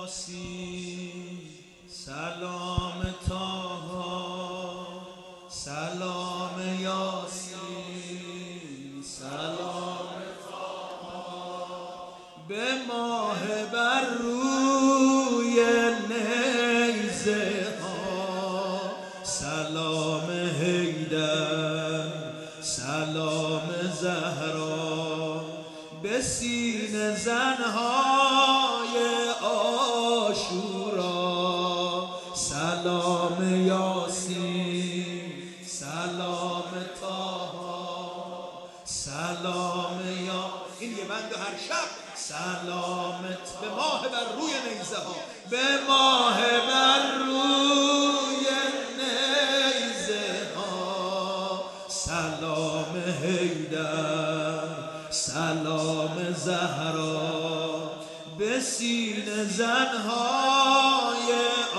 یاسین سلام طاها سلام یاسین سلام طاها به ماه بر روی نیزه ها سلام حیدر سلام زهرا به سینه زنهای عاشورا سلام یاسین سلام طاها سلام یا این یه بند هر شب سلامت به ماه بر روی نیزه ها به ماه بر روی نیزه ها سلام حیدر سلام زهرا به سینه زنهای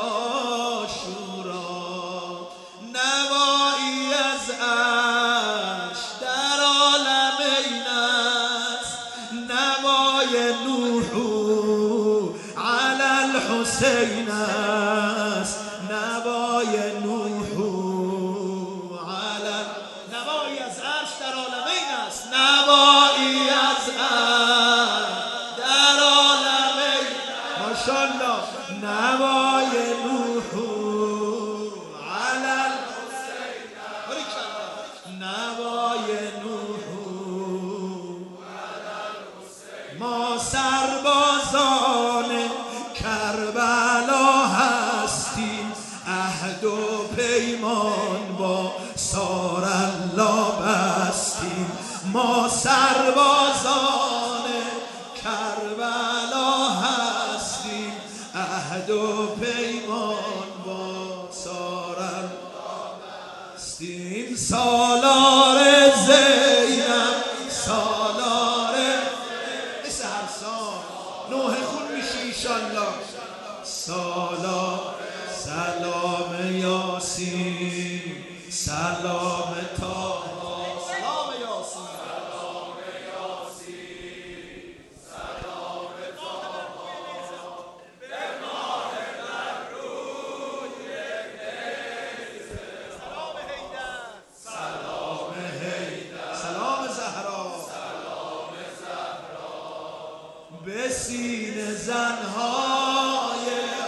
عاشورا نوایی از عرش در عالم این است نوای نوح علی الحسین است نوای نوح علی نوایی از عرش در عالم این است نوایی از عرش در عالم این ماشاءالله نوای نوح علی الحسین نوای نوح علی الحسین ما سربازان کربلا هستیم عهد و پیمان با سار الله بستیم ما سربازان کربلا هستیم عهد و پیمان با سار الله بستیم سالار زینب سالار مثل هر سال نوح خون میشی ایشالله سلام یاسین سلام طاها سلام یاسین سلام طاها به ماه بر روی نیزه سلام حیدر سلام زهرا به سینه زنهای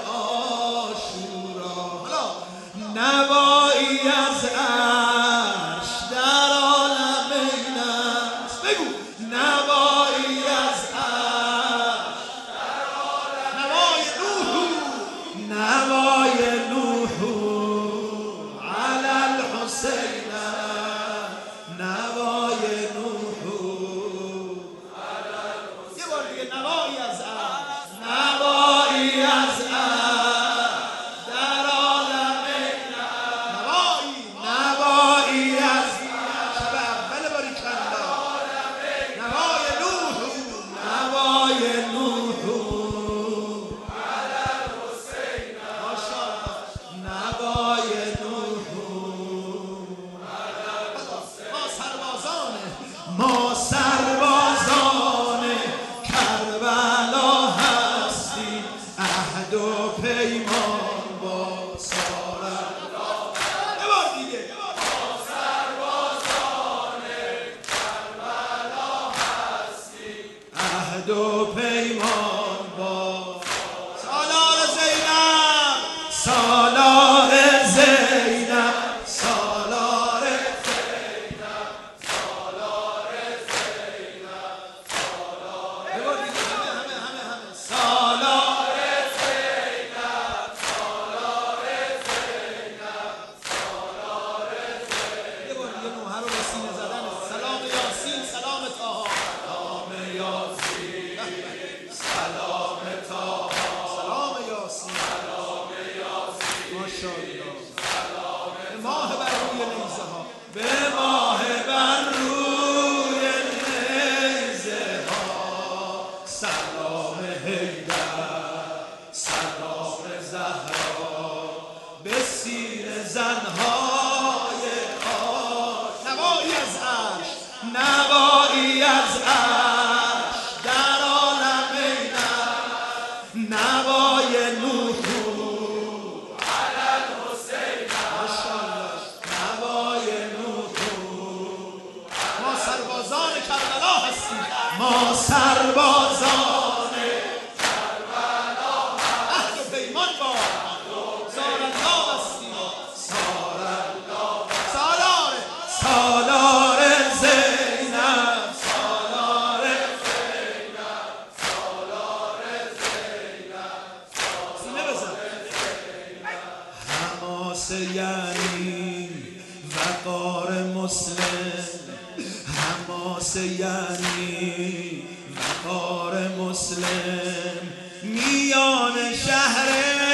عاشورا نوایی از عرش در عالم این است بگو نوایی از عرش در عالم نوای نوح علی الحسین نوای نوح علی الحسین یه بار دیگه نوایی از عرش نوایی از ما سربازان کربلا هستیم عهد و پیمان با سار الله یه بار دیگه ما سربازان کربلا هستیم عهد و پیمان با سالار زینب سالار زینب سالار سلام یاسین سلام طاها سلام یاسین سلام طاها سلام یاسین ماشاءالله به ماه بر روی نیزه ها به ماه بر روی نیزه ها سلام حیدر سلام زهرا به سینه زنهای نوایی از عرش نوایی از عرش در عالم این نوای یعنی وقار مسلم، حماسه یعنی وقار مسلم، میان شهر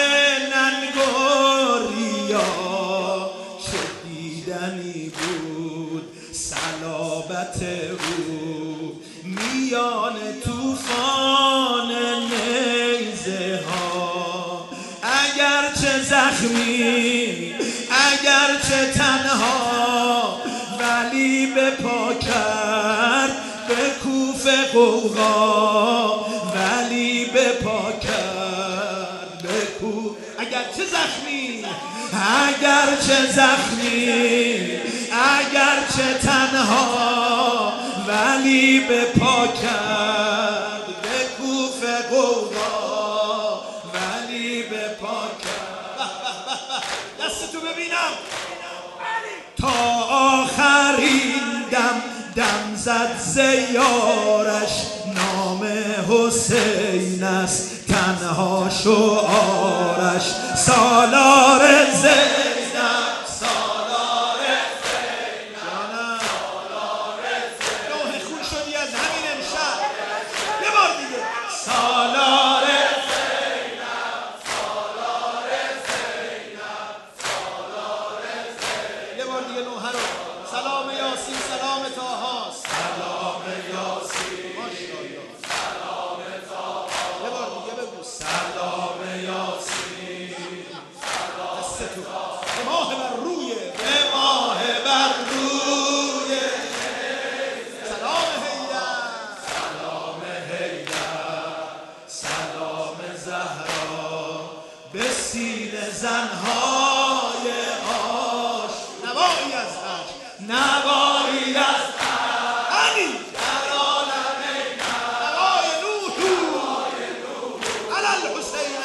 ننگوریا چه دیدنی بود صلابت او، میان طوفان نیزه ها، اگرچه زخمی اگرچه تنها، ولی به پا کرد به کوفه قوقا، ولی به پا کرد به کوفه، اگرچه زخمی اگرچه زخمی اگرچه تنها، ولی به پا کرد به کوفه قوقا، ولی به پا کرد. دستتو ببینم. تا آخرین دم زد زیارش، نام حسین است تنها شعارش، سالار زینب سالار زینب سالار زینب، نوح خون شدی از همین امشب، یه بار دیگه سالار زینب سالار زینب سالار زینب، یه بار دیگه نوح رو سلام یاسین سلام طاها سلام یاسین ماشاءالله سلام طاها، یه بار دیگه بگو سلام یاسین دستتو به ماه بر روی به ماه بر روی سلام حیدر سلام حیدر سلام زهرا به سینه زنهای آش، نوایی از عشق نوایی از علی در عالم نوای نوح علی الحسین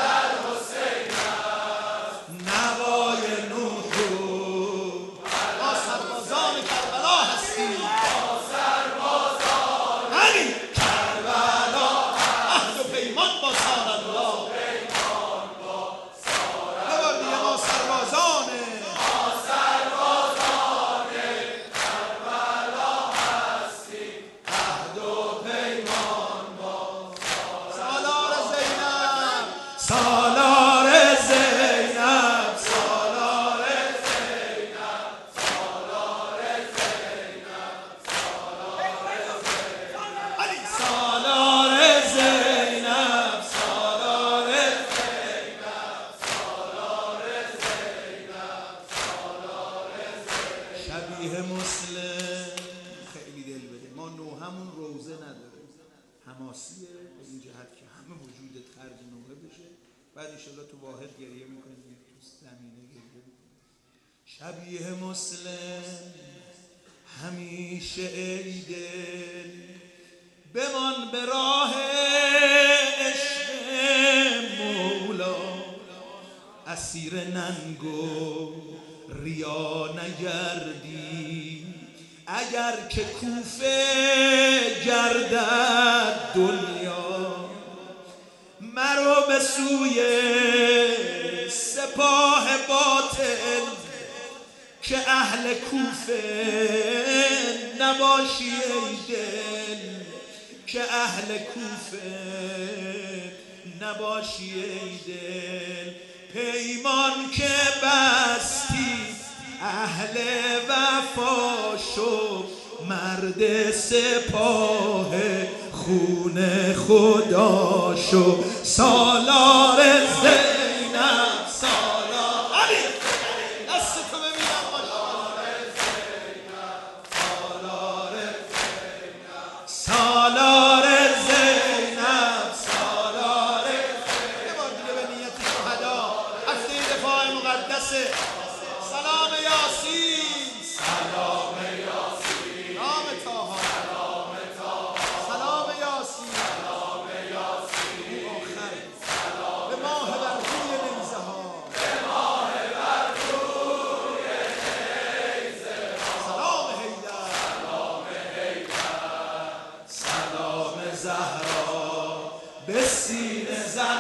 نوای نوح، ما سربازان کربلا هستیم علی کربلا، عهد و پیمان با سارالله، ببار دیگه ما سربازان سالار زینب سالار زینب سالار زینب سالار زینب سالار زینب سالار زینب سالار زینب، شبیه مسلم خیلی دل بده، ما نوحمون روزه نداره، حماسیه به این جهت که همه وجودت خرج نوحه بشه، بعد انشالله تو واحد گریه میکنی تو زمینه گریه میکنی. شبیه مسلم همیشه ای دل، بمان به راه عشق مولا، اسیر ننگ و ریا نگردی، اگر که کوفه گردد دنیا، مرو به سوی سپاه باطل، که اهل کوفه نباشی ای دل، که اهل کوفه نباشی ای دل، پیمان که بستی اهل وفا شو، مرد سپاه خون خدا شو، سالار زینب سالار علی دستتو ببینم سالار زینب سالار زینب سالار زینب سالار زینب، یه بار دیگه به نیت شهدا هفته دفاع مقدسه، سلام یاسین سلام یاسین نام طاها سلام طاها سلام یاسین سلام یاسین آخر به ماه بر روی نیزه ها به ماه بر روی نیزه ها، سلام حیدر سلام حیدر سلام زهرا به سینه زن